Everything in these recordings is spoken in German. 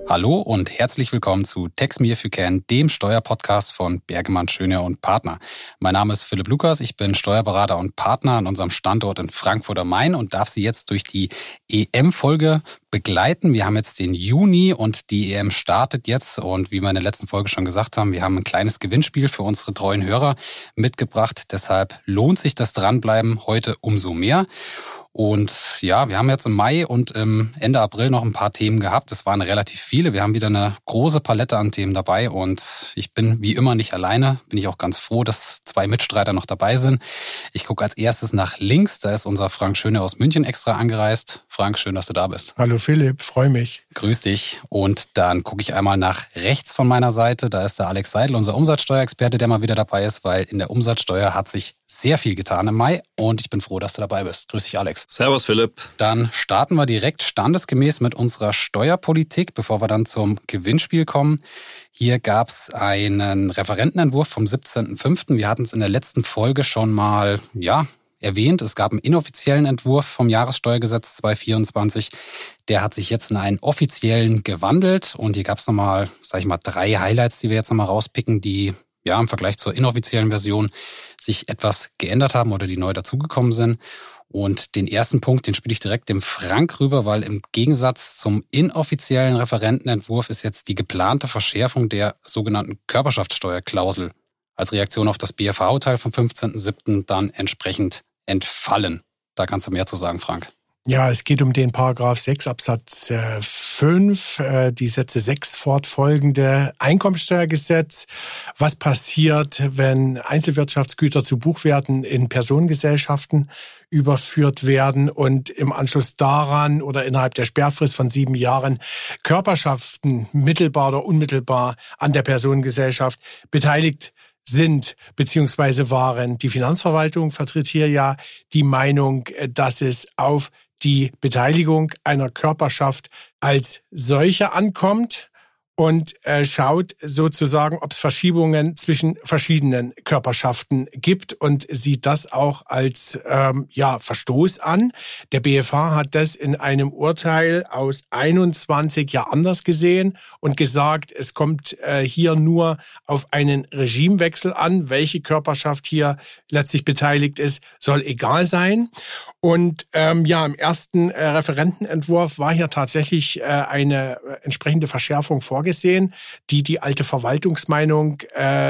Hallo und herzlich willkommen zu Tax Me If You Can, dem Steuerpodcast von Bergemann, Schönehr und Partner. Mein Name ist Philipp Lukas, ich bin Steuerberater und Partner an unserem Standort in Frankfurt am Main und darf Sie jetzt durch die EM-Folge begleiten. Wir haben jetzt den Juni und die EM startet jetzt und wie wir in der letzten Folge schon gesagt haben, wir haben ein kleines Gewinnspiel für unsere treuen Hörer mitgebracht. Deshalb lohnt sich das Dranbleiben heute umso mehr. Und ja, wir haben jetzt im Mai und im Ende April noch ein paar Themen gehabt. Es waren relativ viele. Wir haben wieder eine große Palette an Themen dabei und ich bin wie immer nicht alleine. Bin ich auch ganz froh, dass 2 Mitstreiter noch dabei sind. Ich gucke als erstes nach links. Da ist unser Frank Schönehr aus München extra angereist. Frank, schön, dass du da bist. Hallo Philipp, freue mich. Grüß dich. Und dann gucke ich einmal nach rechts von meiner Seite. Da ist der Alex Seidel, unser Umsatzsteuerexperte, der mal wieder dabei ist, weil in der Umsatzsteuer hat sich sehr viel getan im Mai und ich bin froh, dass du dabei bist. Grüß dich, Alex. Servus, Philipp. Dann starten wir direkt standesgemäß mit unserer Steuerpolitik, bevor wir dann zum Gewinnspiel kommen. Hier gab es einen Referentenentwurf vom 17.05. Wir hatten es in der letzten Folge schon mal erwähnt. Es gab einen inoffiziellen Entwurf vom Jahressteuergesetz 2024. Der hat sich jetzt in einen offiziellen gewandelt und hier gab es nochmal, 3 Highlights, die wir jetzt nochmal rauspicken, die im Vergleich zur inoffiziellen Version sich etwas geändert haben oder die neu dazugekommen sind. Und den ersten Punkt, den spiele ich direkt dem Frank rüber, weil im Gegensatz zum inoffiziellen Referentenentwurf ist jetzt die geplante Verschärfung der sogenannten Körperschaftssteuerklausel als Reaktion auf das BFH-Urteil vom 15.07. dann entsprechend entfallen. Da kannst du mehr zu sagen, Frank. Ja, es geht um den Paragraph 6 Absatz 5, die Sätze 6 fortfolgende Einkommensteuergesetz. Was passiert, wenn Einzelwirtschaftsgüter zu Buchwerten in Personengesellschaften überführt werden und im Anschluss daran oder innerhalb der Sperrfrist von 7 Jahren Körperschaften mittelbar oder unmittelbar an der Personengesellschaft beteiligt sind beziehungsweise waren. Die Finanzverwaltung vertritt hier ja die Meinung, dass es auf die Beteiligung einer Körperschaft als solche ankommt und schaut sozusagen, ob es Verschiebungen zwischen verschiedenen Körperschaften gibt und sieht das auch als Verstoß an. Der BFH hat das in einem Urteil aus 21 ja anders gesehen und gesagt, es kommt hier nur auf einen Regimewechsel an. Welche Körperschaft hier letztlich beteiligt ist, soll egal sein. Und im ersten Referentenentwurf war hier tatsächlich eine entsprechende Verschärfung vorgesehen, die alte Verwaltungsmeinung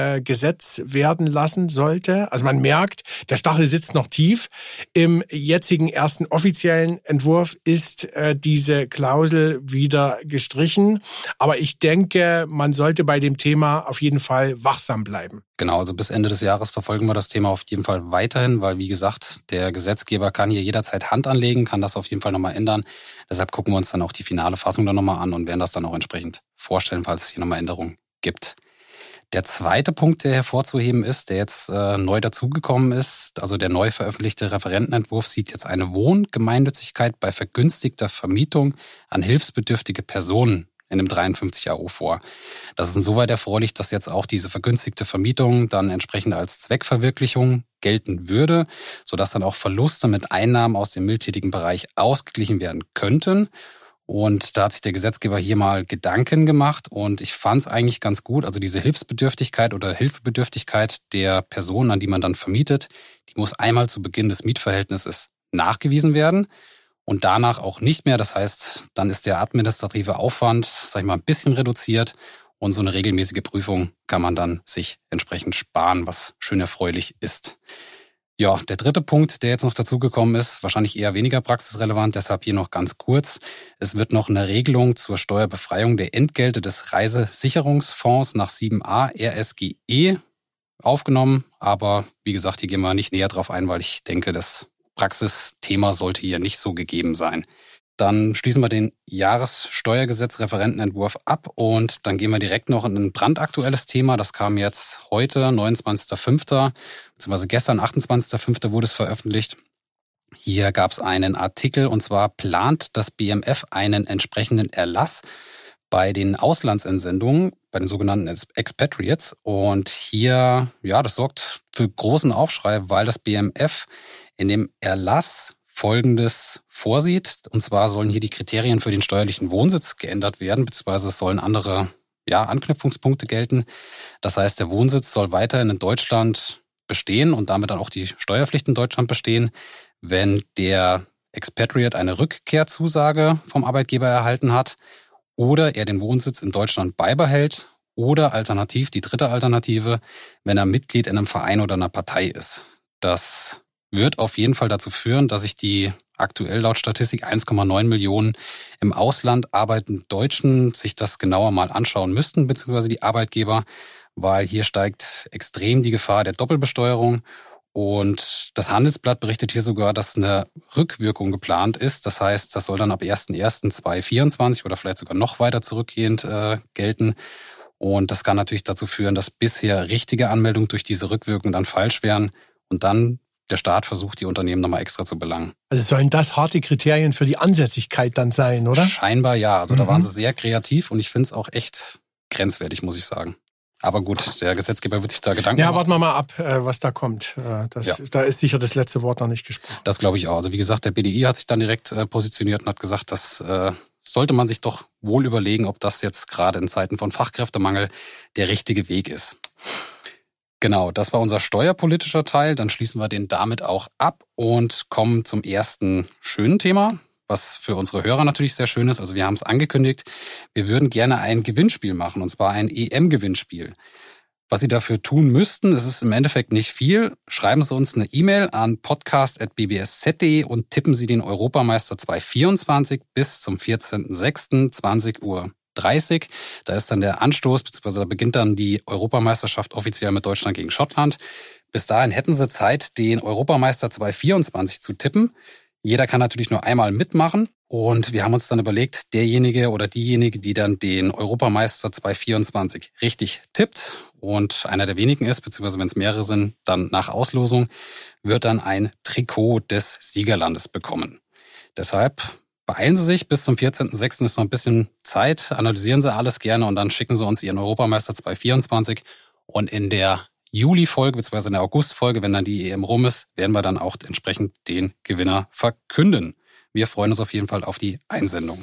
Gesetz werden lassen sollte. Also man merkt, der Stachel sitzt noch tief. Im jetzigen ersten offiziellen Entwurf ist diese Klausel wieder gestrichen. Aber ich denke, man sollte bei dem Thema auf jeden Fall wachsam bleiben. Genau, also bis Ende des Jahres verfolgen wir das Thema auf jeden Fall weiterhin, weil wie gesagt, der Gesetzgeber kann hier jederzeit Hand anlegen, kann das auf jeden Fall nochmal ändern. Deshalb gucken wir uns dann auch die finale Fassung dann nochmal an und werden das dann auch entsprechend vorstellen, falls es hier nochmal Änderungen gibt. Der zweite Punkt, der hervorzuheben ist, der jetzt neu dazugekommen ist, also der neu veröffentlichte Referentenentwurf sieht jetzt eine Wohngemeinnützigkeit bei vergünstigter Vermietung an hilfsbedürftige Personen in dem 53 AO vor. Das ist insoweit erfreulich, dass jetzt auch diese vergünstigte Vermietung dann entsprechend als Zweckverwirklichung gelten würde, sodass dann auch Verluste mit Einnahmen aus dem mildtätigen Bereich ausgeglichen werden könnten. Und da hat sich der Gesetzgeber hier mal Gedanken gemacht und ich fand es eigentlich ganz gut. Also diese Hilfsbedürftigkeit oder Hilfebedürftigkeit der Person, an die man dann vermietet, die muss einmal zu Beginn des Mietverhältnisses nachgewiesen werden. Und danach auch nicht mehr. Das heißt, dann ist der administrative Aufwand, ein bisschen reduziert und so eine regelmäßige Prüfung kann man dann sich entsprechend sparen, was schön erfreulich ist. Ja, der dritte Punkt, der jetzt noch dazugekommen ist, wahrscheinlich eher weniger praxisrelevant, deshalb hier noch ganz kurz. Es wird noch eine Regelung zur Steuerbefreiung der Entgelte des Reisesicherungsfonds nach 7a RSGE aufgenommen. Aber wie gesagt, hier gehen wir nicht näher drauf ein, weil ich denke, das Praxisthema sollte hier nicht so gegeben sein. Dann schließen wir den Jahressteuergesetz-Referentenentwurf ab und dann gehen wir direkt noch in ein brandaktuelles Thema. Das kam jetzt heute, 29.05., beziehungsweise gestern, 28.05. wurde es veröffentlicht. Hier gab es einen Artikel und zwar plant das BMF einen entsprechenden Erlass bei den Auslandsentsendungen, bei den sogenannten Expatriates. Und hier, das sorgt für großen Aufschrei, weil das BMF in dem Erlass Folgendes vorsieht. Und zwar sollen hier die Kriterien für den steuerlichen Wohnsitz geändert werden, beziehungsweise es sollen andere Anknüpfungspunkte gelten. Das heißt, der Wohnsitz soll weiterhin in Deutschland bestehen und damit dann auch die Steuerpflicht in Deutschland bestehen, wenn der Expatriate eine Rückkehrzusage vom Arbeitgeber erhalten hat oder er den Wohnsitz in Deutschland beibehält oder alternativ, die dritte Alternative, wenn er Mitglied in einem Verein oder einer Partei ist. Das wird auf jeden Fall dazu führen, dass sich die aktuell laut Statistik 1,9 Millionen im Ausland arbeitenden Deutschen sich das genauer mal anschauen müssten, beziehungsweise die Arbeitgeber, weil hier steigt extrem die Gefahr der Doppelbesteuerung. Und das Handelsblatt berichtet hier sogar, dass eine Rückwirkung geplant ist. Das heißt, das soll dann ab 01.01.2024 oder vielleicht sogar noch weiter zurückgehend gelten. Und das kann natürlich dazu führen, dass bisher richtige Anmeldungen durch diese Rückwirkung dann falsch wären und dann der Staat versucht, die Unternehmen nochmal extra zu belangen. Also sollen das harte Kriterien für die Ansässigkeit dann sein, oder? Scheinbar ja. Also da waren sie sehr kreativ und ich finde es auch echt grenzwertig, muss ich sagen. Aber gut, der Gesetzgeber wird sich da Gedanken machen. Ja, warten wir mal ab, was da kommt. Da ist sicher das letzte Wort noch nicht gesprochen. Das glaube ich auch. Also wie gesagt, der BDI hat sich dann direkt positioniert und hat gesagt, dass sollte man sich doch wohl überlegen, ob das jetzt gerade in Zeiten von Fachkräftemangel der richtige Weg ist. Genau, das war unser steuerpolitischer Teil. Dann schließen wir den damit auch ab und kommen zum ersten schönen Thema, was für unsere Hörer natürlich sehr schön ist. Also wir haben es angekündigt, wir würden gerne ein Gewinnspiel machen, und zwar ein EM-Gewinnspiel. Was Sie dafür tun müssten, es ist im Endeffekt nicht viel. Schreiben Sie uns eine E-Mail an podcast@bbsz.de und tippen Sie den Europameister 2024 bis zum 14.06.20:30 Uhr. Da ist dann der Anstoß, beziehungsweise da beginnt dann die Europameisterschaft offiziell mit Deutschland gegen Schottland. Bis dahin hätten Sie Zeit, den Europameister 2024 zu tippen. Jeder kann natürlich nur einmal mitmachen. Und wir haben uns dann überlegt, derjenige oder diejenige, die dann den Europameister 2024 richtig tippt und einer der wenigen ist, beziehungsweise wenn es mehrere sind, dann nach Auslosung, wird dann ein Trikot des Siegerlandes bekommen. Deshalb beeilen Sie sich, bis zum 14.06. ist noch ein bisschen Zeit, analysieren Sie alles gerne und dann schicken Sie uns Ihren Europameister 2024 und in der Juli-Folge bzw. in der August-Folge, wenn dann die EM rum ist, werden wir dann auch entsprechend den Gewinner verkünden. Wir freuen uns auf jeden Fall auf die Einsendung.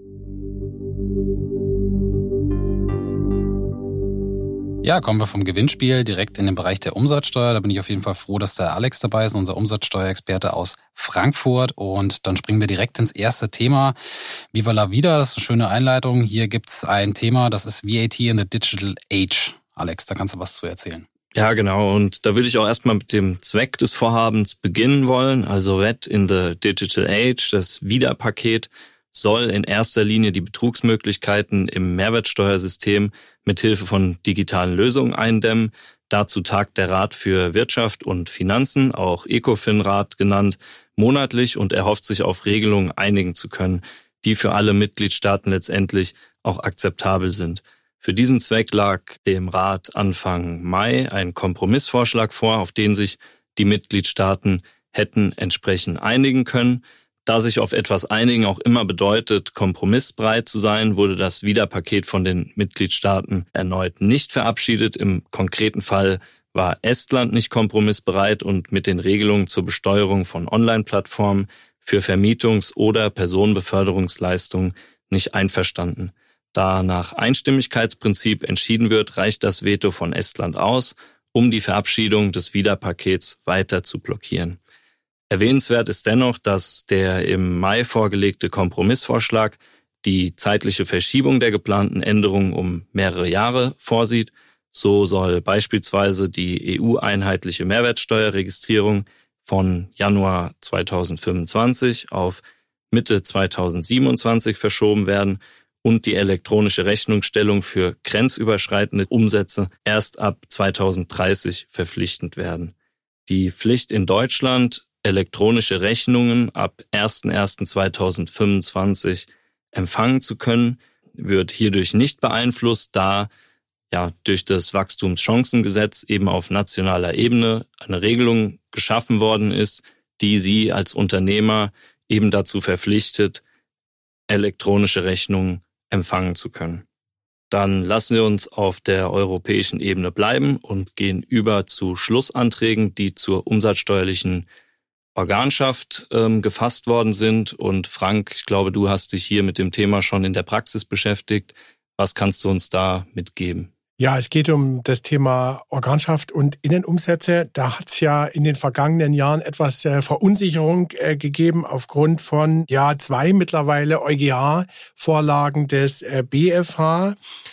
Ja, kommen wir vom Gewinnspiel direkt in den Bereich der Umsatzsteuer. Da bin ich auf jeden Fall froh, dass der Alex dabei ist, unser Umsatzsteuerexperte aus Frankfurt. Und dann springen wir direkt ins erste Thema. Viva la Vida, das ist eine schöne Einleitung. Hier gibt's ein Thema, das ist VAT in the Digital Age. Alex, da kannst du was zu erzählen. Ja, genau. Und da würde ich auch erstmal mit dem Zweck des Vorhabens beginnen wollen. Also VAT in the Digital Age, das VIDA-Paket, soll in erster Linie die Betrugsmöglichkeiten im Mehrwertsteuersystem mithilfe von digitalen Lösungen eindämmen. Dazu tagt der Rat für Wirtschaft und Finanzen, auch ECOFIN-Rat genannt, monatlich und erhofft sich auf Regelungen einigen zu können, die für alle Mitgliedstaaten letztendlich auch akzeptabel sind. Für diesen Zweck lag dem Rat Anfang Mai ein Kompromissvorschlag vor, auf den sich die Mitgliedstaaten hätten entsprechend einigen können. Da sich auf etwas einigen auch immer bedeutet, kompromissbereit zu sein, wurde das VIDA-Paket von den Mitgliedstaaten erneut nicht verabschiedet. Im konkreten Fall war Estland nicht kompromissbereit und mit den Regelungen zur Besteuerung von Online-Plattformen für Vermietungs- oder Personenbeförderungsleistungen nicht einverstanden. Da nach Einstimmigkeitsprinzip entschieden wird, reicht das Veto von Estland aus, um die Verabschiedung des VIDA-Pakets weiter zu blockieren. Erwähnenswert ist dennoch, dass der im Mai vorgelegte Kompromissvorschlag die zeitliche Verschiebung der geplanten Änderungen um mehrere Jahre vorsieht. So soll beispielsweise die EU-einheitliche Mehrwertsteuerregistrierung von Januar 2025 auf Mitte 2027 verschoben werden und die elektronische Rechnungsstellung für grenzüberschreitende Umsätze erst ab 2030 verpflichtend werden. Die Pflicht in Deutschland, elektronische Rechnungen ab 01.01.2025 empfangen zu können, wird hierdurch nicht beeinflusst, da durch das Wachstumschancengesetz eben auf nationaler Ebene eine Regelung geschaffen worden ist, die Sie als Unternehmer eben dazu verpflichtet, elektronische Rechnungen empfangen zu können. Dann lassen wir uns auf der europäischen Ebene bleiben und gehen über zu Schlussanträgen, die zur umsatzsteuerlichen Organschaft gefasst worden sind. Und Frank, ich glaube, du hast dich hier mit dem Thema schon in der Praxis beschäftigt. Was kannst du uns da mitgeben? Ja, es geht um das Thema Organschaft und Innenumsätze. Da hat es ja in den vergangenen Jahren etwas Verunsicherung gegeben aufgrund von 2 mittlerweile EuGH-Vorlagen des BfH,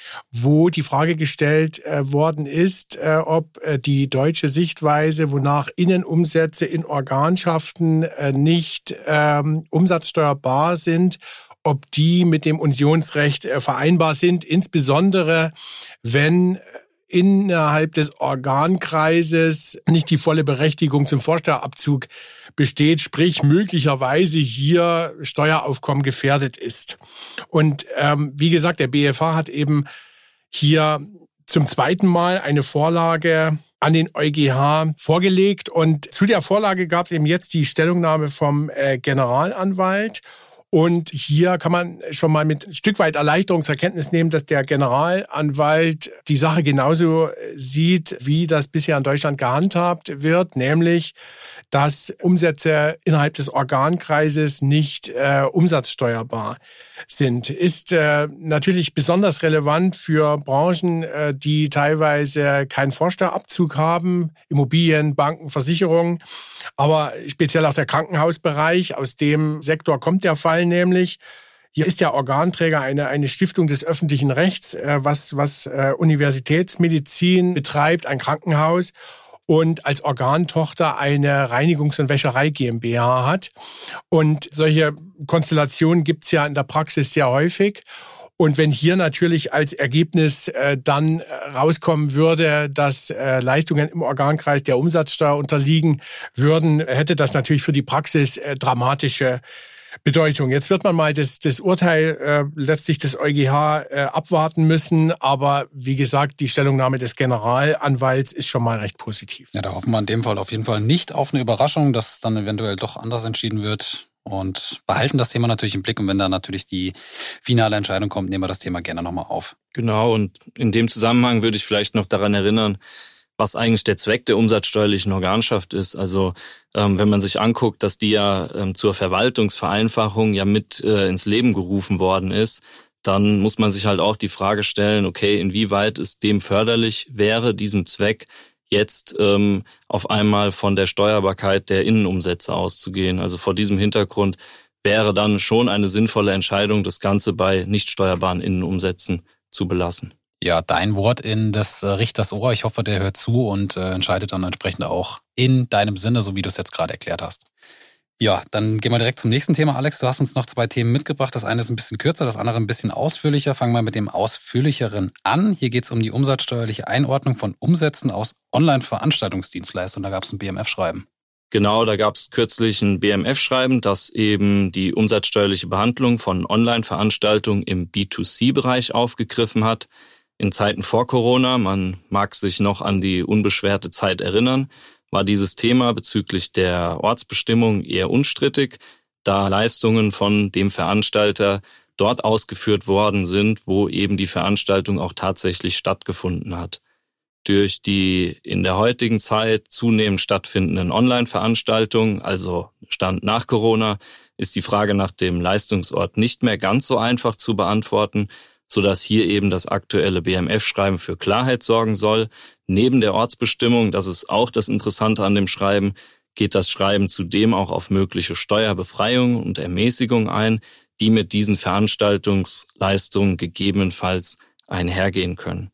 wo die Frage gestellt worden ist, ob die deutsche Sichtweise, wonach Innenumsätze in Organschaften nicht umsatzsteuerbar sind, ob die mit dem Unionsrecht vereinbar sind, insbesondere wenn innerhalb des Organkreises nicht die volle Berechtigung zum Vorsteuerabzug besteht, sprich möglicherweise hier Steueraufkommen gefährdet ist. Und wie gesagt, der BfH hat eben hier zum 2. Mal eine Vorlage an den EuGH vorgelegt. Und zu der Vorlage gab es eben jetzt die Stellungnahme vom Generalanwalt. Und hier kann man schon mal mit ein Stück weit Erleichterung zur Kenntnis nehmen, dass der Generalanwalt die Sache genauso sieht, wie das bisher in Deutschland gehandhabt wird, nämlich, dass Umsätze innerhalb des Organkreises nicht umsatzsteuerbar sind. Ist natürlich besonders relevant für Branchen, die teilweise keinen Vorsteuerabzug haben, Immobilien, Banken, Versicherungen, aber speziell auch der Krankenhausbereich. Aus dem Sektor kommt der Fall nämlich. Hier ist der Organträger eine Stiftung des öffentlichen Rechts, was Universitätsmedizin betreibt, ein Krankenhaus, und als Organtochter eine Reinigungs- und Wäscherei GmbH hat. Und solche Konstellationen gibt's ja in der Praxis sehr häufig. Und wenn hier natürlich als Ergebnis dann rauskommen würde, dass Leistungen im Organkreis der Umsatzsteuer unterliegen würden, hätte das natürlich für die Praxis dramatische Bedeutung. Jetzt wird man mal das Urteil letztlich des EuGH abwarten müssen, aber wie gesagt, die Stellungnahme des Generalanwalts ist schon mal recht positiv. Ja, da hoffen wir in dem Fall auf jeden Fall nicht auf eine Überraschung, dass dann eventuell doch anders entschieden wird, und behalten das Thema natürlich im Blick, und wenn da natürlich die finale Entscheidung kommt, nehmen wir das Thema gerne nochmal auf. Genau, und in dem Zusammenhang würde ich vielleicht noch daran erinnern, was eigentlich der Zweck der umsatzsteuerlichen Organschaft ist. Also wenn man sich anguckt, dass die ja zur Verwaltungsvereinfachung ja mit ins Leben gerufen worden ist, dann muss man sich halt auch die Frage stellen, okay, inwieweit es dem förderlich wäre, diesem Zweck jetzt auf einmal von der Steuerbarkeit der Innenumsätze auszugehen. Also vor diesem Hintergrund wäre dann schon eine sinnvolle Entscheidung, das Ganze bei nicht steuerbaren Innenumsätzen zu belassen. Ja, dein Wort in des Richters Ohr. Ich hoffe, der hört zu und entscheidet dann entsprechend auch in deinem Sinne, so wie du es jetzt gerade erklärt hast. Ja, dann gehen wir direkt zum nächsten Thema. Alex, du hast uns noch 2 Themen mitgebracht. Das eine ist ein bisschen kürzer, das andere ein bisschen ausführlicher. Fangen wir mit dem ausführlicheren an. Hier geht es um die umsatzsteuerliche Einordnung von Umsätzen aus Online-Veranstaltungsdienstleistungen. Da gab es ein BMF-Schreiben. Genau, da gab es kürzlich ein BMF-Schreiben, das eben die umsatzsteuerliche Behandlung von Online-Veranstaltungen im B2C-Bereich aufgegriffen hat. In Zeiten vor Corona, man mag sich noch an die unbeschwerte Zeit erinnern, war dieses Thema bezüglich der Ortsbestimmung eher unstrittig, da Leistungen von dem Veranstalter dort ausgeführt worden sind, wo eben die Veranstaltung auch tatsächlich stattgefunden hat. Durch die in der heutigen Zeit zunehmend stattfindenden Online-Veranstaltungen, also Stand nach Corona, ist die Frage nach dem Leistungsort nicht mehr ganz so einfach zu beantworten, sodass hier eben das aktuelle BMF-Schreiben für Klarheit sorgen soll. Neben der Ortsbestimmung, das ist auch das Interessante an dem Schreiben, geht das Schreiben zudem auch auf mögliche Steuerbefreiungen und Ermäßigungen ein, die mit diesen Veranstaltungsleistungen gegebenenfalls einhergehen können.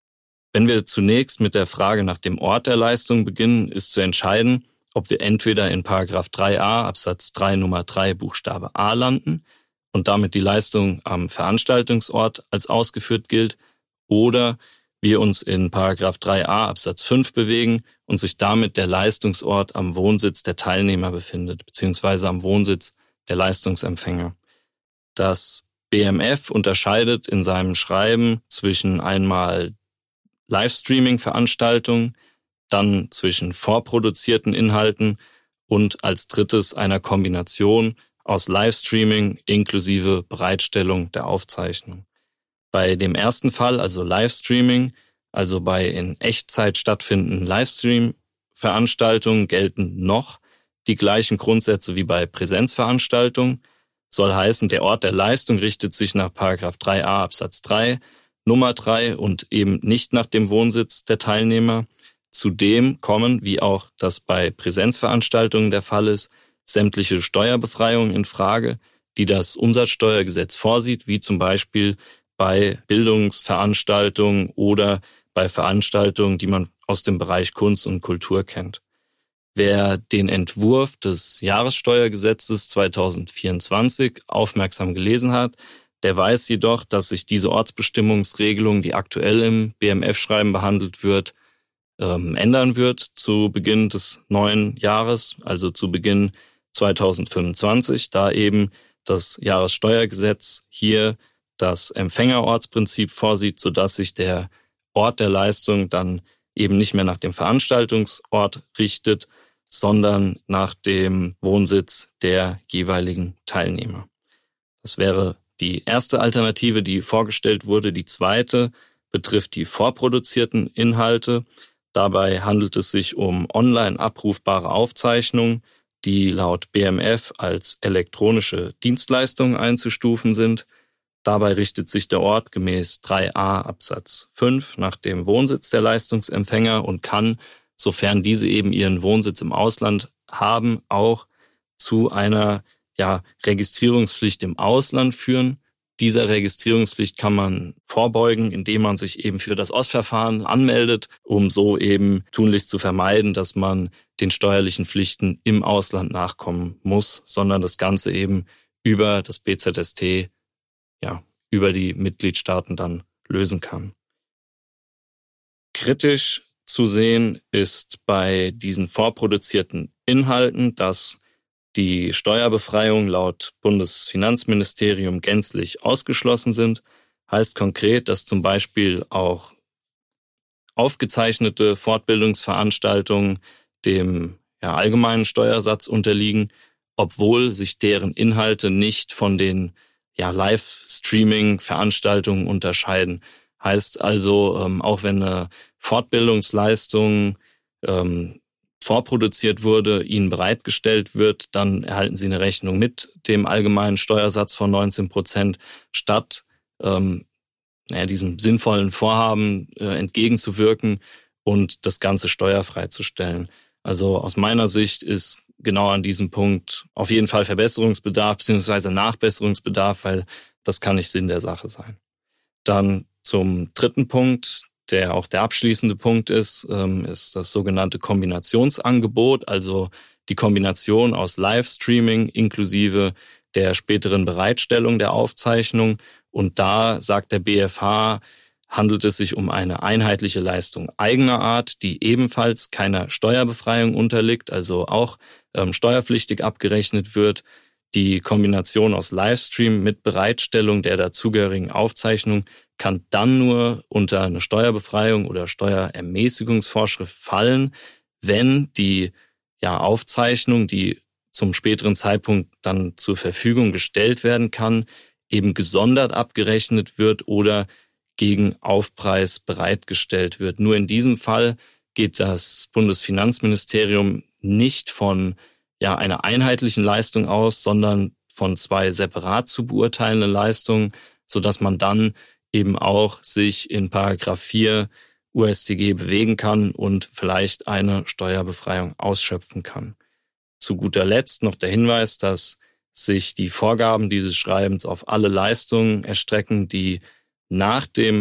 Wenn wir zunächst mit der Frage nach dem Ort der Leistung beginnen, ist zu entscheiden, ob wir entweder in § 3a Absatz 3 Nummer 3 Buchstabe a landen und damit die Leistung am Veranstaltungsort als ausgeführt gilt, oder wir uns in § 3a Absatz 5 bewegen und sich damit der Leistungsort am Wohnsitz der Teilnehmer befindet, beziehungsweise am Wohnsitz der Leistungsempfänger. Das BMF unterscheidet in seinem Schreiben zwischen einmal Livestreaming-Veranstaltungen, dann zwischen vorproduzierten Inhalten und als drittes einer Kombination aus Livestreaming inklusive Bereitstellung der Aufzeichnung. Bei dem ersten Fall, also Livestreaming, also bei in Echtzeit stattfindenden Livestream-Veranstaltungen, gelten noch die gleichen Grundsätze wie bei Präsenzveranstaltungen. Soll heißen, der Ort der Leistung richtet sich nach § 3a Absatz 3, Nummer 3 und eben nicht nach dem Wohnsitz der Teilnehmer. Zudem kommen, wie auch das bei Präsenzveranstaltungen der Fall ist, sämtliche Steuerbefreiungen in Frage, die das Umsatzsteuergesetz vorsieht, wie zum Beispiel bei Bildungsveranstaltungen oder bei Veranstaltungen, die man aus dem Bereich Kunst und Kultur kennt. Wer den Entwurf des Jahressteuergesetzes 2024 aufmerksam gelesen hat, der weiß jedoch, dass sich diese Ortsbestimmungsregelung, die aktuell im BMF-Schreiben behandelt wird, ändern wird zu Beginn des neuen Jahres, also zu Beginn 2025, da eben das Jahressteuergesetz hier das Empfängerortsprinzip vorsieht, sodass sich der Ort der Leistung dann eben nicht mehr nach dem Veranstaltungsort richtet, sondern nach dem Wohnsitz der jeweiligen Teilnehmer. Das wäre die erste Alternative, die vorgestellt wurde. Die zweite betrifft die vorproduzierten Inhalte. Dabei handelt es sich um online abrufbare Aufzeichnungen, die laut BMF als elektronische Dienstleistungen einzustufen sind. Dabei richtet sich der Ort gemäß 3a Absatz 5 nach dem Wohnsitz der Leistungsempfänger und kann, sofern diese eben ihren Wohnsitz im Ausland haben, auch zu einer Registrierungspflicht im Ausland führen. Dieser Registrierungspflicht kann man vorbeugen, indem man sich eben für das OST-Verfahren anmeldet, um so eben tunlichst zu vermeiden, dass man den steuerlichen Pflichten im Ausland nachkommen muss, sondern das Ganze eben über das BZST, über die Mitgliedstaaten dann lösen kann. Kritisch zu sehen ist bei diesen vorproduzierten Inhalten, dass die Steuerbefreiung laut Bundesfinanzministerium gänzlich ausgeschlossen sind. Heißt konkret, dass zum Beispiel auch aufgezeichnete Fortbildungsveranstaltungen dem allgemeinen Steuersatz unterliegen, obwohl sich deren Inhalte nicht von den Live-Streaming-Veranstaltungen unterscheiden. Heißt also, auch wenn eine Fortbildungsleistung vorproduziert wurde, ihnen bereitgestellt wird, dann erhalten sie eine Rechnung mit dem allgemeinen Steuersatz von 19%, statt diesem sinnvollen Vorhaben entgegenzuwirken und das Ganze steuerfrei zu stellen. Also aus meiner Sicht ist genau an diesem Punkt auf jeden Fall Verbesserungsbedarf bzw. Nachbesserungsbedarf, weil das kann nicht Sinn der Sache sein. Dann zum dritten Punkt, der auch der abschließende Punkt ist das sogenannte Kombinationsangebot, also die Kombination aus Livestreaming inklusive der späteren Bereitstellung der Aufzeichnung. Und da sagt der BfH, handelt es sich um eine einheitliche Leistung eigener Art, die ebenfalls keiner Steuerbefreiung unterliegt, also auch steuerpflichtig abgerechnet wird. Die Kombination aus Livestream mit Bereitstellung der dazugehörigen Aufzeichnung kann dann nur unter eine Steuerbefreiung oder Steuerermäßigungsvorschrift fallen, wenn die Aufzeichnung, die zum späteren Zeitpunkt dann zur Verfügung gestellt werden kann, eben gesondert abgerechnet wird oder gegen Aufpreis bereitgestellt wird. Nur in diesem Fall geht das Bundesfinanzministerium nicht von einer einheitlichen Leistung aus, sondern von zwei separat zu beurteilenden Leistungen, sodass man dann eben auch sich in § 4 UStG bewegen kann und vielleicht eine Steuerbefreiung ausschöpfen kann. Zu guter Letzt noch der Hinweis, dass sich die Vorgaben dieses Schreibens auf alle Leistungen erstrecken, die nach dem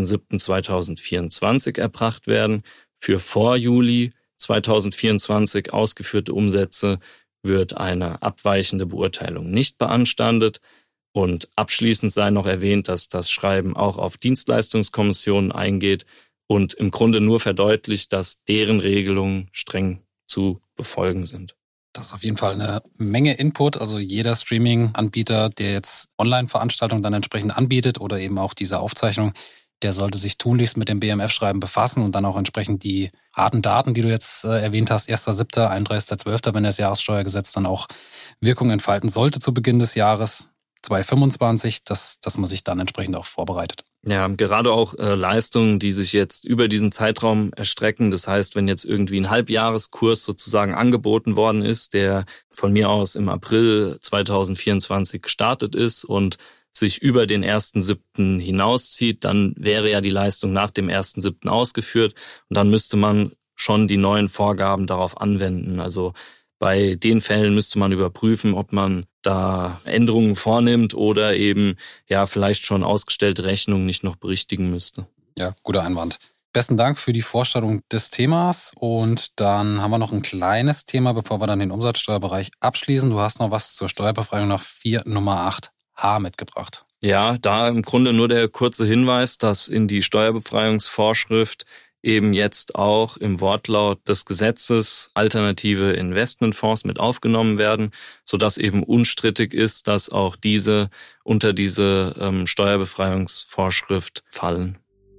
1.7.2024 erbracht werden. Für vor Juli 2024 ausgeführte Umsätze wird eine abweichende Beurteilung nicht beanstandet. Und abschließend sei noch erwähnt, dass das Schreiben auch auf Dienstleistungskommissionen eingeht und im Grunde nur verdeutlicht, dass deren Regelungen streng zu befolgen sind. Das ist auf jeden Fall eine Menge Input. Also jeder Streaming-Anbieter, der jetzt Online-Veranstaltungen dann entsprechend anbietet oder eben auch diese Aufzeichnung, der sollte sich tunlichst mit dem BMF-Schreiben befassen und dann auch entsprechend die harten Daten, die du jetzt erwähnt hast, 1.7., 31.12., wenn das Jahressteuergesetz dann auch Wirkung entfalten sollte zu Beginn des Jahres 2025, dass man sich dann entsprechend auch vorbereitet. Ja, gerade auch Leistungen, die sich jetzt über diesen Zeitraum erstrecken. Das heißt, wenn jetzt irgendwie ein Halbjahreskurs sozusagen angeboten worden ist, der von mir aus im April 2024 gestartet ist und sich über den 1.7. hinauszieht, dann wäre ja die Leistung nach dem 1.7. ausgeführt und dann müsste man schon die neuen Vorgaben darauf anwenden. Also bei den Fällen müsste man überprüfen, ob man da Änderungen vornimmt oder eben ja vielleicht schon ausgestellte Rechnungen nicht noch berichtigen müsste. Ja, guter Einwand. Besten Dank für die Vorstellung des Themas und dann haben wir noch ein kleines Thema, bevor wir dann den Umsatzsteuerbereich abschließen. Du hast noch was zur Steuerbefreiung nach 4 Nummer 8h mitgebracht. Ja, da im Grunde nur der kurze Hinweis, dass in die Steuerbefreiungsvorschrift eben jetzt auch im Wortlaut des Gesetzes alternative Investmentfonds mit aufgenommen werden, sodass eben unstrittig ist, dass auch diese unter diese Steuerbefreiungsvorschrift fallen.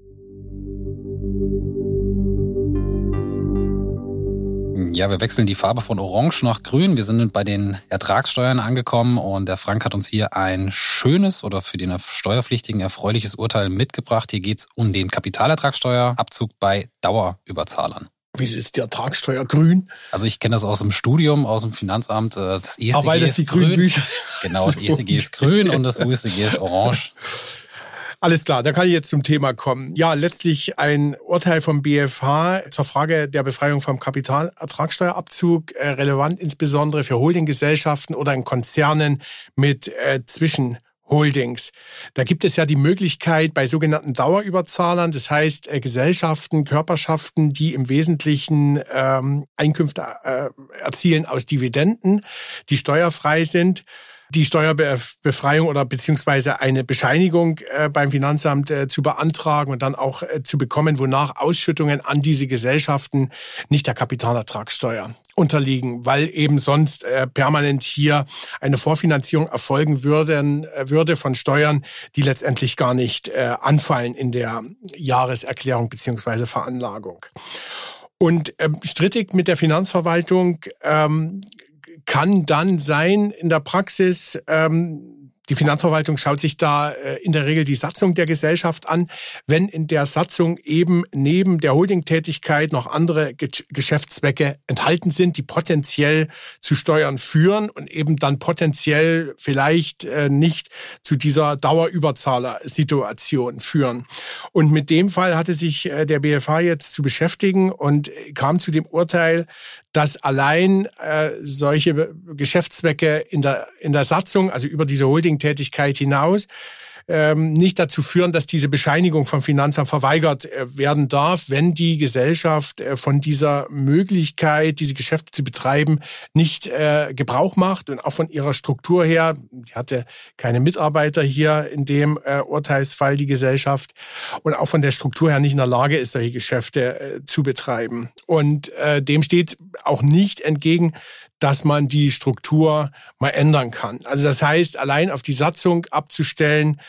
Ja, wir wechseln die Farbe von Orange nach Grün. Wir sind bei den Ertragssteuern angekommen und der Frank hat uns hier ein schönes oder für den Steuerpflichtigen erfreuliches Urteil mitgebracht. Hier geht's um den Kapitalertragssteuerabzug bei Dauerüberzahlern. Wieso ist die Ertragssteuer grün? Also ich kenne das aus dem Studium, aus dem Finanzamt. Das EStG weil das die grünen Bücher. Genau, das EStG ist grün und das UStG ist orange. Alles klar, da kann ich jetzt zum Thema kommen. Ja, letztlich ein Urteil vom BfH zur Frage der Befreiung vom Kapitalertragssteuerabzug, relevant insbesondere für Holdinggesellschaften oder in Konzernen mit Zwischenholdings. Da gibt es ja die Möglichkeit bei sogenannten Dauerüberzahlern, das heißt Gesellschaften, Körperschaften, die im Wesentlichen Einkünfte erzielen aus Dividenden, die steuerfrei sind, die Steuerbefreiung oder beziehungsweise eine Bescheinigung beim Finanzamt zu beantragen und dann auch zu bekommen, wonach Ausschüttungen an diese Gesellschaften nicht der Kapitalertragssteuer unterliegen, weil eben sonst permanent hier eine Vorfinanzierung erfolgen würde von Steuern, die letztendlich gar nicht anfallen in der Jahreserklärung beziehungsweise Veranlagung. Und strittig mit der Finanzverwaltung kann dann sein in der Praxis, die Finanzverwaltung schaut sich da in der Regel die Satzung der Gesellschaft an, wenn in der Satzung eben neben der Holdingtätigkeit noch andere Geschäftszwecke enthalten sind, die potenziell zu Steuern führen und eben dann potenziell vielleicht nicht zu dieser Dauerüberzahlersituation führen. Und mit dem Fall hatte sich der BfH jetzt zu beschäftigen und kam zu dem Urteil, dass allein solche Geschäftszwecke in der Satzung, also über diese Holdingtätigkeit hinaus, nicht dazu führen, dass diese Bescheinigung vom Finanzamt verweigert werden darf, wenn die Gesellschaft von dieser Möglichkeit, diese Geschäfte zu betreiben, nicht Gebrauch macht und auch von ihrer Struktur her, die hatte keine Mitarbeiter hier in dem Urteilsfall, die Gesellschaft, und auch von der Struktur her nicht in der Lage ist, solche Geschäfte zu betreiben. Und dem steht auch nicht entgegen, dass man die Struktur mal ändern kann. Also das heißt, allein auf die Satzung abzustellen,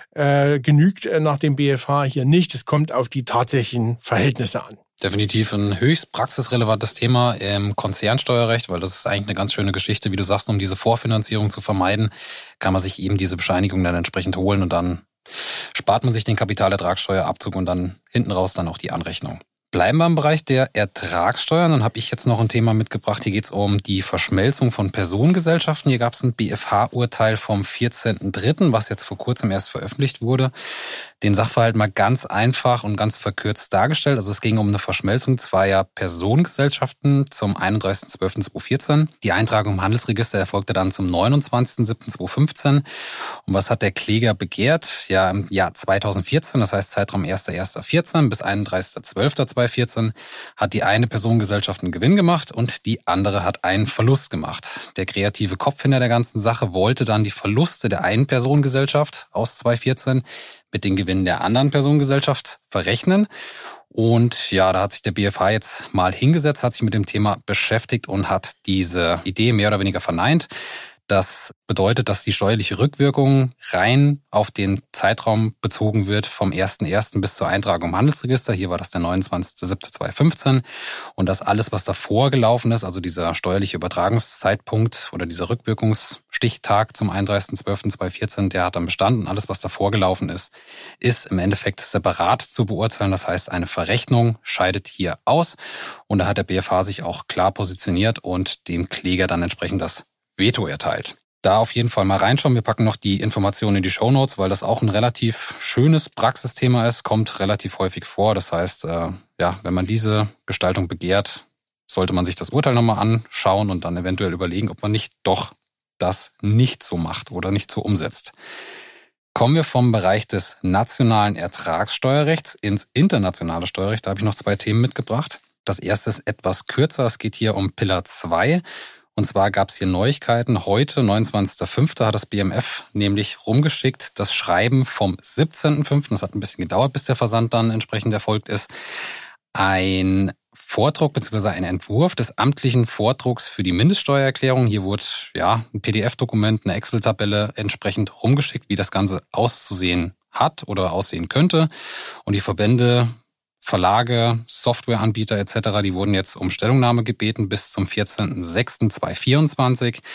genügt nach dem BfH hier nicht. Es kommt auf die tatsächlichen Verhältnisse an. Definitiv ein höchst praxisrelevantes Thema im Konzernsteuerrecht, weil das ist eigentlich eine ganz schöne Geschichte, wie du sagst, um diese Vorfinanzierung zu vermeiden, kann man sich eben diese Bescheinigung dann entsprechend holen und dann spart man sich den Kapitalertragssteuerabzug und dann hinten raus dann auch die Anrechnung. Bleiben wir im Bereich der Ertragssteuern. Dann habe ich jetzt noch ein Thema mitgebracht. Hier geht es um die Verschmelzung von Personengesellschaften. Hier gab es ein BfH-Urteil vom 14.03., was jetzt vor kurzem erst veröffentlicht wurde. Den Sachverhalt mal ganz einfach und ganz verkürzt dargestellt. Also es ging um eine Verschmelzung zweier Personengesellschaften zum 31.12.2014. Die Eintragung im Handelsregister erfolgte dann zum 29.07.2015. Und was hat der Kläger begehrt? Ja, im Jahr 2014, das heißt Zeitraum 1.1.14 bis 31.12.2014, hat die eine Personengesellschaft einen Gewinn gemacht und die andere hat einen Verlust gemacht. Der kreative Kopf hinter der ganzen Sache wollte dann die Verluste der einen Personengesellschaft aus 2014 mit den Gewinnen der anderen Personengesellschaft verrechnen. Und ja, da hat sich der BfH jetzt mal hingesetzt, hat sich mit dem Thema beschäftigt und hat diese Idee mehr oder weniger verneint. Das bedeutet, dass die steuerliche Rückwirkung rein auf den Zeitraum bezogen wird vom 1.1. bis zur Eintragung im Handelsregister. Hier war das der 29.07.2015. Und das alles, was davor gelaufen ist, also dieser steuerliche Übertragungszeitpunkt oder dieser Rückwirkungsstichtag zum 31.12.2014, der hat dann bestanden. Alles, was davor gelaufen ist, ist im Endeffekt separat zu beurteilen. Das heißt, eine Verrechnung scheidet hier aus. Und da hat der BFH sich auch klar positioniert und dem Kläger dann entsprechend das Veto erteilt. Da auf jeden Fall mal reinschauen. Wir packen noch die Informationen in die Shownotes, weil das auch ein relativ schönes Praxisthema ist, kommt relativ häufig vor. Das heißt, wenn man diese Gestaltung begehrt, sollte man sich das Urteil nochmal anschauen und dann eventuell überlegen, ob man nicht doch das nicht so macht oder nicht so umsetzt. Kommen wir vom Bereich des nationalen Ertragssteuerrechts ins internationale Steuerrecht. Da habe ich noch 2 Themen mitgebracht. Das erste ist etwas kürzer. Es geht hier um Pillar 2. Und zwar gab es hier Neuigkeiten. Heute, 29.05., hat das BMF nämlich rumgeschickt, das Schreiben vom 17.05., das hat ein bisschen gedauert, bis der Versand dann entsprechend erfolgt ist, ein Vordruck bzw. ein Entwurf des amtlichen Vordrucks für die Mindeststeuererklärung. Hier wurde ein PDF-Dokument, eine Excel-Tabelle entsprechend rumgeschickt, wie das Ganze auszusehen hat oder aussehen könnte. Und die Verbände, Verlage, Softwareanbieter etc., die wurden jetzt um Stellungnahme gebeten bis zum 14.06.2024.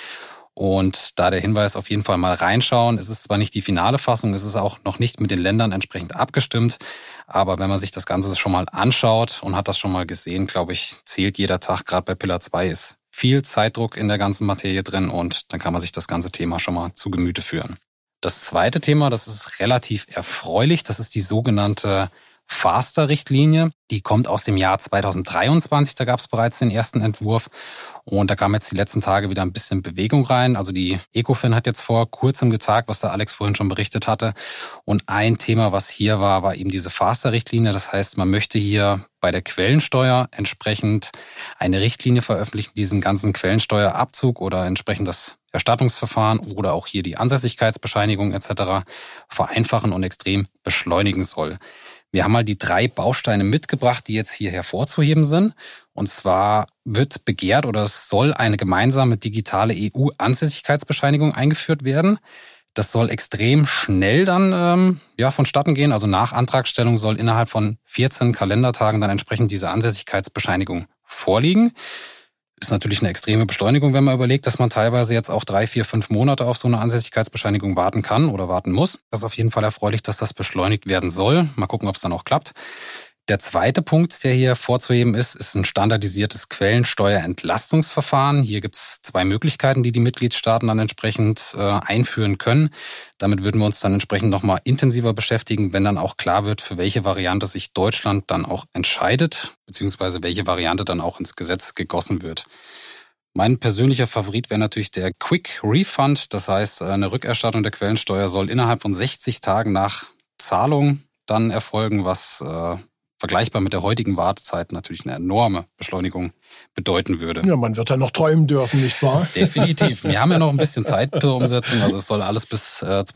Und da der Hinweis auf jeden Fall mal reinschauen. Es ist zwar nicht die finale Fassung, es ist auch noch nicht mit den Ländern entsprechend abgestimmt. Aber wenn man sich das Ganze schon mal anschaut und hat das schon mal gesehen, glaube ich, zählt jeder Tag. Gerade bei Pillar 2 ist viel Zeitdruck in der ganzen Materie drin und dann kann man sich das ganze Thema schon mal zu Gemüte führen. Das zweite Thema, das ist relativ erfreulich, das ist die sogenannte FASTER-Richtlinie. Die kommt aus dem Jahr 2023, da gab es bereits den ersten Entwurf und da kam jetzt die letzten Tage wieder ein bisschen Bewegung rein. Also die Ecofin hat jetzt vor kurzem gezeigt, was da Alex vorhin schon berichtet hatte. Und ein Thema, was hier war eben diese FASTER-Richtlinie. Das heißt, man möchte hier bei der Quellensteuer entsprechend eine Richtlinie veröffentlichen, die diesen ganzen Quellensteuerabzug oder entsprechend das Erstattungsverfahren oder auch hier die Ansässigkeitsbescheinigung etc. vereinfachen und extrem beschleunigen soll. Wir haben mal die 3 Bausteine mitgebracht, die jetzt hier hervorzuheben sind. Und zwar wird begehrt oder es soll eine gemeinsame digitale EU-Ansässigkeitsbescheinigung eingeführt werden. Das soll extrem schnell dann vonstatten gehen. Also nach Antragstellung soll innerhalb von 14 Kalendertagen dann entsprechend diese Ansässigkeitsbescheinigung vorliegen. Ist natürlich eine extreme Beschleunigung, wenn man überlegt, dass man teilweise jetzt auch 3, 4, 5 Monate auf so eine Ansässigkeitsbescheinigung warten kann oder warten muss. Das ist auf jeden Fall erfreulich, dass das beschleunigt werden soll. Mal gucken, ob es dann auch klappt. Der zweite Punkt, der hier vorzuheben ist ein standardisiertes Quellensteuerentlastungsverfahren. Hier gibt es 2 Möglichkeiten, die die Mitgliedstaaten dann entsprechend einführen können. Damit würden wir uns dann entsprechend nochmal intensiver beschäftigen, wenn dann auch klar wird, für welche Variante sich Deutschland dann auch entscheidet, beziehungsweise welche Variante dann auch ins Gesetz gegossen wird. Mein persönlicher Favorit wäre natürlich der Quick Refund. Das heißt, eine Rückerstattung der Quellensteuer soll innerhalb von 60 Tagen nach Zahlung dann erfolgen, was vergleichbar mit der heutigen Wartezeit natürlich eine enorme Beschleunigung bedeuten würde. Ja, man wird ja noch träumen dürfen, nicht wahr? Definitiv. Wir haben ja noch ein bisschen Zeit zur Umsetzung. Also es soll alles bis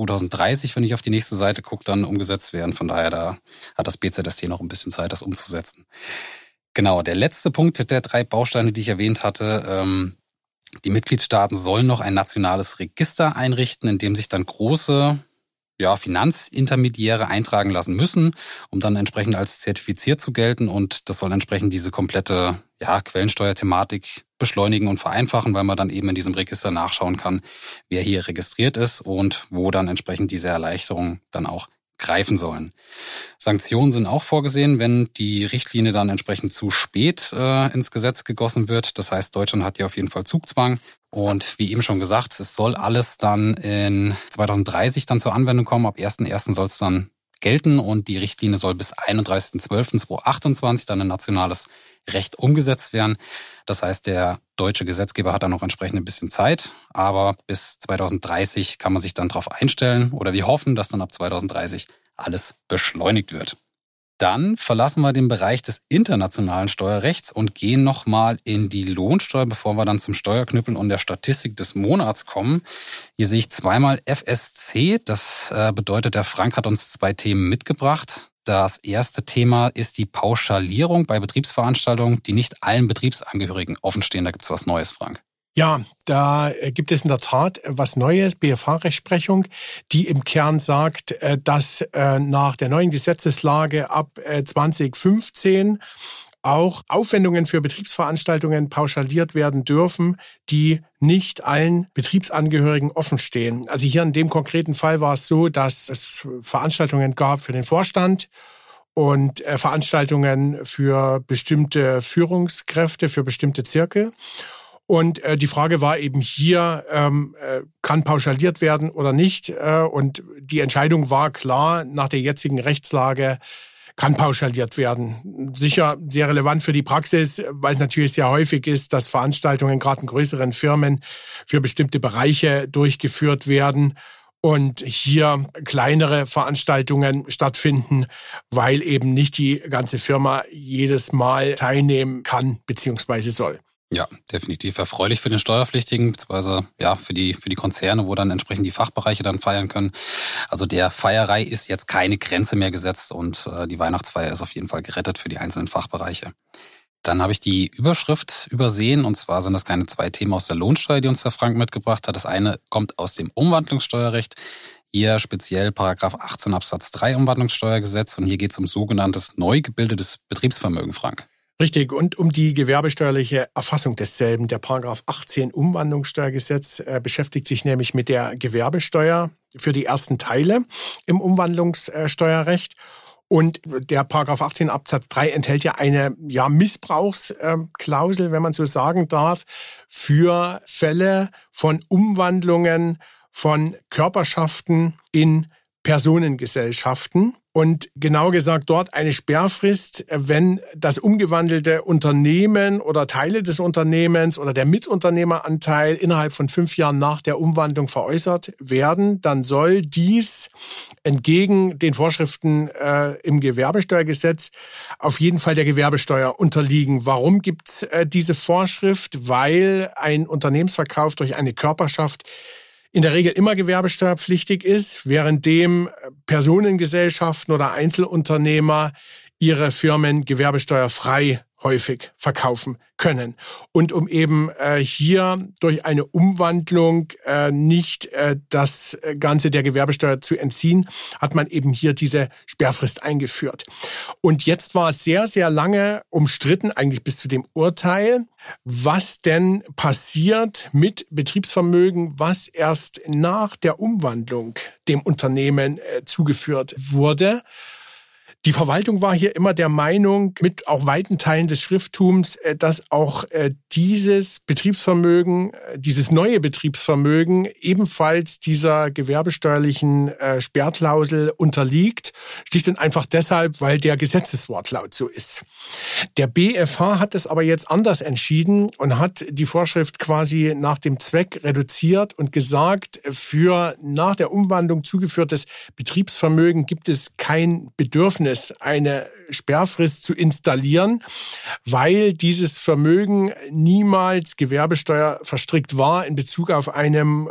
2030, wenn ich auf die nächste Seite gucke, dann umgesetzt werden. Von daher, da hat das BZST noch ein bisschen Zeit, das umzusetzen. Genau, der letzte Punkt der 3 Bausteine, die ich erwähnt hatte, die Mitgliedstaaten sollen noch ein nationales Register einrichten, in dem sich dann große Finanzintermediäre eintragen lassen müssen, um dann entsprechend als zertifiziert zu gelten. Und das soll entsprechend diese komplette Quellensteuerthematik beschleunigen und vereinfachen, weil man dann eben in diesem Register nachschauen kann, wer hier registriert ist und wo dann entsprechend diese Erleichterungen dann auch greifen sollen. Sanktionen sind auch vorgesehen, wenn die Richtlinie dann entsprechend zu spät ins Gesetz gegossen wird. Das heißt, Deutschland hat hier auf jeden Fall Zugzwang. Und wie eben schon gesagt, es soll alles dann in 2030 dann zur Anwendung kommen. Ab 1.1. soll es dann gelten und die Richtlinie soll bis 31.12.2028 dann in nationales Recht umgesetzt werden. Das heißt, der deutsche Gesetzgeber hat da noch entsprechend ein bisschen Zeit, aber bis 2030 kann man sich dann darauf einstellen oder wir hoffen, dass dann ab 2030 alles beschleunigt wird. Dann verlassen wir den Bereich des internationalen Steuerrechts und gehen nochmal in die Lohnsteuer, bevor wir dann zum Steuerknüppeln und der Statistik des Monats kommen. Hier sehe ich zweimal FSC. Das bedeutet, der Frank hat uns 2 Themen mitgebracht. Das erste Thema ist die Pauschalierung bei Betriebsveranstaltungen, die nicht allen Betriebsangehörigen offenstehen. Da gibt es was Neues, Frank. Ja, da gibt es in der Tat was Neues, BFH-Rechtsprechung, die im Kern sagt, dass nach der neuen Gesetzeslage ab 2015 auch Aufwendungen für Betriebsveranstaltungen pauschaliert werden dürfen, die nicht allen Betriebsangehörigen offenstehen. Also hier in dem konkreten Fall war es so, dass es Veranstaltungen gab für den Vorstand und Veranstaltungen für bestimmte Führungskräfte, für bestimmte Zirkel. Und die Frage war eben hier, kann pauschaliert werden oder nicht? Und die Entscheidung war klar, nach der jetzigen Rechtslage kann pauschaliert werden. Sicher sehr relevant für die Praxis, weil es natürlich sehr häufig ist, dass Veranstaltungen gerade in größeren Firmen für bestimmte Bereiche durchgeführt werden und hier kleinere Veranstaltungen stattfinden, weil eben nicht die ganze Firma jedes Mal teilnehmen kann bzw. soll. Ja, definitiv erfreulich für den Steuerpflichtigen, beziehungsweise ja für die Konzerne, wo dann entsprechend die Fachbereiche dann feiern können. Also der Feierei ist jetzt keine Grenze mehr gesetzt und die Weihnachtsfeier ist auf jeden Fall gerettet für die einzelnen Fachbereiche. Dann habe ich die Überschrift übersehen, und zwar sind das keine 2 Themen aus der Lohnsteuer, die uns der Frank mitgebracht hat. Das eine kommt aus dem Umwandlungssteuerrecht, hier speziell Paragraph 18 Absatz 3 Umwandlungssteuergesetz, und hier geht es um sogenanntes neu gebildetes Betriebsvermögen, Frank. Richtig, und um die gewerbesteuerliche Erfassung desselben. Der Paragraph 18 Umwandlungssteuergesetz beschäftigt sich nämlich mit der Gewerbesteuer für die ersten Teile im Umwandlungssteuerrecht. Und der Paragraph 18 Absatz 3 enthält ja eine Missbrauchsklausel, wenn man so sagen darf, für Fälle von Umwandlungen von Körperschaften in Personengesellschaften. Und genau gesagt dort eine Sperrfrist, wenn das umgewandelte Unternehmen oder Teile des Unternehmens oder der Mitunternehmeranteil innerhalb von 5 Jahren nach der Umwandlung veräußert werden, dann soll dies entgegen den Vorschriften im Gewerbesteuergesetz auf jeden Fall der Gewerbesteuer unterliegen. Warum gibt's diese Vorschrift? Weil ein Unternehmensverkauf durch eine Körperschaft in der Regel immer gewerbesteuerpflichtig ist, währenddem Personengesellschaften oder Einzelunternehmer ihre Firmen gewerbesteuerfrei häufig verkaufen können. Und um eben hier durch eine Umwandlung nicht das Ganze der Gewerbesteuer zu entziehen, hat man eben hier diese Sperrfrist eingeführt. Und jetzt war es sehr, sehr lange umstritten, eigentlich bis zu dem Urteil, was denn passiert mit Betriebsvermögen, was erst nach der Umwandlung dem Unternehmen zugeführt wurde. Die Verwaltung war hier immer der Meinung, mit auch weiten Teilen des Schrifttums, dass auch dieses Betriebsvermögen, dieses neue Betriebsvermögen ebenfalls dieser gewerbesteuerlichen Sperrklausel unterliegt. Schlicht und einfach deshalb, weil der Gesetzeswortlaut so ist. Der BFH hat es aber jetzt anders entschieden und hat die Vorschrift quasi nach dem Zweck reduziert und gesagt, für nach der Umwandlung zugeführtes Betriebsvermögen gibt es kein Bedürfnis, eine Sperrfrist zu installieren, weil dieses Vermögen niemals Gewerbesteuer verstrickt war in Bezug auf einen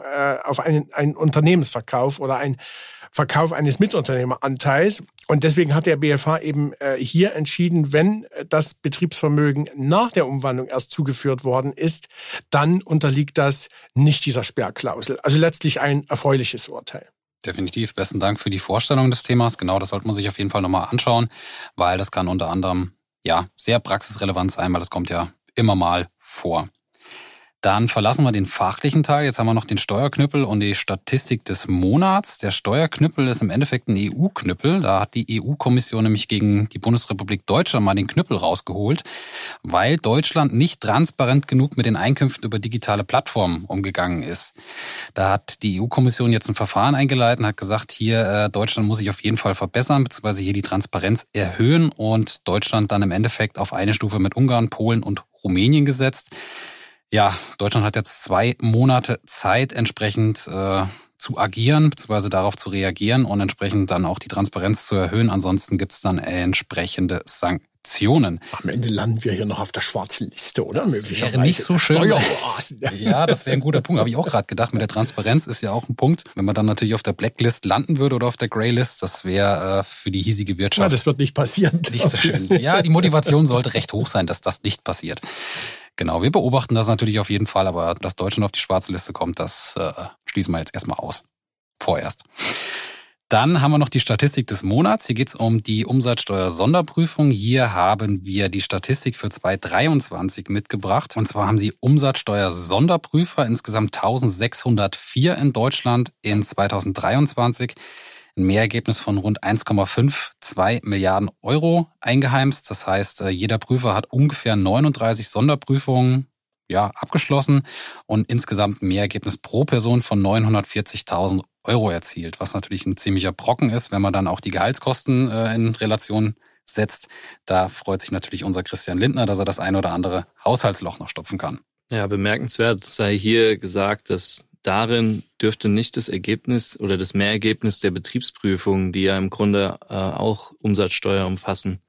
Unternehmensverkauf oder einen Verkauf eines Mitunternehmeranteils. Und deswegen hat der BFH eben hier entschieden, wenn das Betriebsvermögen nach der Umwandlung erst zugeführt worden ist, dann unterliegt das nicht dieser Sperrklausel. Also letztlich ein erfreuliches Urteil. Definitiv. Besten Dank für die Vorstellung des Themas. Genau, das sollte man sich auf jeden Fall nochmal anschauen, weil das kann unter anderem ja sehr praxisrelevant sein, weil das kommt ja immer mal vor. Dann verlassen wir den fachlichen Teil. Jetzt haben wir noch den Steuerknüppel und die Statistik des Monats. Der Steuerknüppel ist im Endeffekt ein EU-Knüppel. Da hat die EU-Kommission nämlich gegen die Bundesrepublik Deutschland mal den Knüppel rausgeholt, weil Deutschland nicht transparent genug mit den Einkünften über digitale Plattformen umgegangen ist. Da hat die EU-Kommission jetzt ein Verfahren eingeleitet und hat gesagt, hier Deutschland muss sich auf jeden Fall verbessern, beziehungsweise hier die Transparenz erhöhen, und Deutschland dann im Endeffekt auf eine Stufe mit Ungarn, Polen und Rumänien gesetzt. Ja, Deutschland hat jetzt 2 Monate Zeit, entsprechend zu agieren, beziehungsweise darauf zu reagieren und entsprechend dann auch die Transparenz zu erhöhen. Ansonsten gibt es dann entsprechende Sanktionen. Am Ende landen wir hier noch auf der schwarzen Liste, oder? Das wäre nicht so schön. Steueroasen. Ja, das wäre ein guter Punkt. Habe ich auch gerade gedacht. Mit der Transparenz ist ja auch ein Punkt. Wenn man dann natürlich auf der Blacklist landen würde oder auf der Greylist, das wäre für die hiesige Wirtschaft. Ja, das wird nicht passieren. Nicht so schön. Ja, die Motivation sollte recht hoch sein, dass das nicht passiert. Genau, wir beobachten das natürlich auf jeden Fall, aber dass Deutschland auf die schwarze Liste kommt, das schließen wir jetzt erstmal aus. Vorerst. Dann haben wir noch die Statistik des Monats. Hier geht es um die Umsatzsteuer-Sonderprüfung. Hier haben wir die Statistik für 2023 mitgebracht. Und zwar haben sie Umsatzsteuer-Sonderprüfer, insgesamt 1604 in Deutschland in 2023. Ein Mehrergebnis von rund 1,52 Milliarden Euro eingeheimst. Das heißt, jeder Prüfer hat ungefähr 39 Sonderprüfungen abgeschlossen und insgesamt ein Mehrergebnis pro Person von 940.000 Euro erzielt, was natürlich ein ziemlicher Brocken ist, wenn man dann auch die Gehaltskosten in Relation setzt. Da freut sich natürlich unser Christian Lindner, dass er das ein oder andere Haushaltsloch noch stopfen kann. Ja, bemerkenswert sei hier gesagt, dass darin dürfte nicht das Ergebnis oder das Mehrergebnis der Betriebsprüfungen, die ja im Grunde auch Umsatzsteuer umfassen,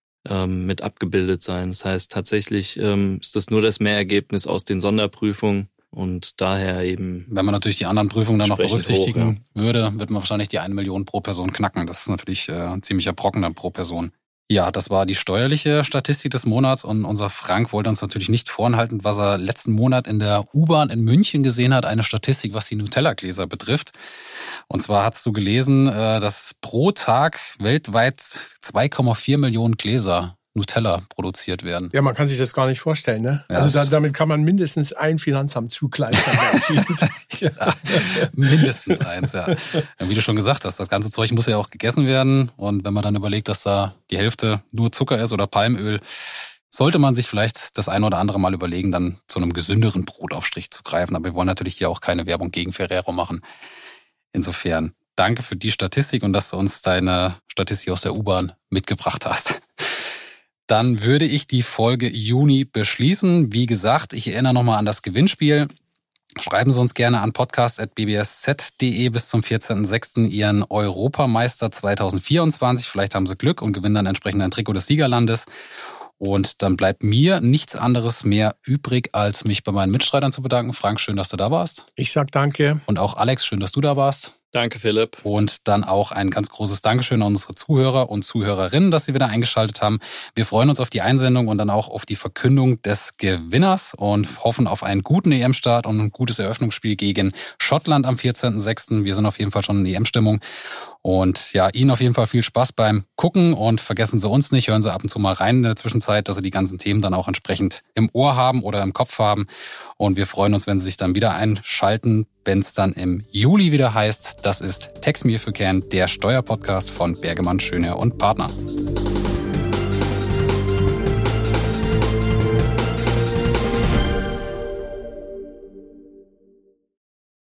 mit abgebildet sein. Das heißt, tatsächlich ist das nur das Mehrergebnis aus den Sonderprüfungen und daher eben... Wenn man natürlich die anderen Prüfungen dann noch berücksichtigen würde, wird man wahrscheinlich die 1 Million pro Person knacken. Das ist natürlich ein ziemlicher Brocken dann pro Person. Ja, das war die steuerliche Statistik des Monats und unser Frank wollte uns natürlich nicht vorenthalten, was er letzten Monat in der U-Bahn in München gesehen hat, eine Statistik, was die Nutella-Gläser betrifft. Und zwar hast du gelesen, dass pro Tag weltweit 2,4 Millionen Gläser Nutella produziert werden. Ja, man kann sich das gar nicht vorstellen, ne? Ja, also damit kann man mindestens ein Finanzamt zugleistern. Ja, mindestens eins, ja. Wie du schon gesagt hast, das ganze Zeug muss ja auch gegessen werden. Und wenn man dann überlegt, dass da die Hälfte nur Zucker ist oder Palmöl, sollte man sich vielleicht das ein oder andere Mal überlegen, dann zu einem gesünderen Brotaufstrich zu greifen. Aber wir wollen natürlich hier auch keine Werbung gegen Ferrero machen. Insofern danke für die Statistik und dass du uns deine Statistik aus der U-Bahn mitgebracht hast. Dann würde ich die Folge Juni beschließen. Wie gesagt, ich erinnere nochmal an das Gewinnspiel. Schreiben Sie uns gerne an podcast@bbsz.de bis zum 14.06. Ihren Europameister 2024. Vielleicht haben Sie Glück und gewinnen dann entsprechend ein Trikot des Siegerlandes. Und dann bleibt mir nichts anderes mehr übrig, als mich bei meinen Mitstreitern zu bedanken. Frank, schön, dass du da warst. Ich sag danke. Und auch Alex, schön, dass du da warst. Danke, Philipp. Und dann auch ein ganz großes Dankeschön an unsere Zuhörer und Zuhörerinnen, dass sie wieder eingeschaltet haben. Wir freuen uns auf die Einsendung und dann auch auf die Verkündung des Gewinners und hoffen auf einen guten EM-Start und ein gutes Eröffnungsspiel gegen Schottland am 14.06. Wir sind auf jeden Fall schon in EM-Stimmung. Und ja, Ihnen auf jeden Fall viel Spaß beim Gucken und vergessen Sie uns nicht, hören Sie ab und zu mal rein in der Zwischenzeit, dass Sie die ganzen Themen dann auch entsprechend im Ohr haben oder im Kopf haben. Und wir freuen uns, wenn Sie sich dann wieder einschalten, wenn es dann im Juli wieder heißt, das ist Tax Me If You Can, der Steuerpodcast von Bergemann, Schönherr und Partner.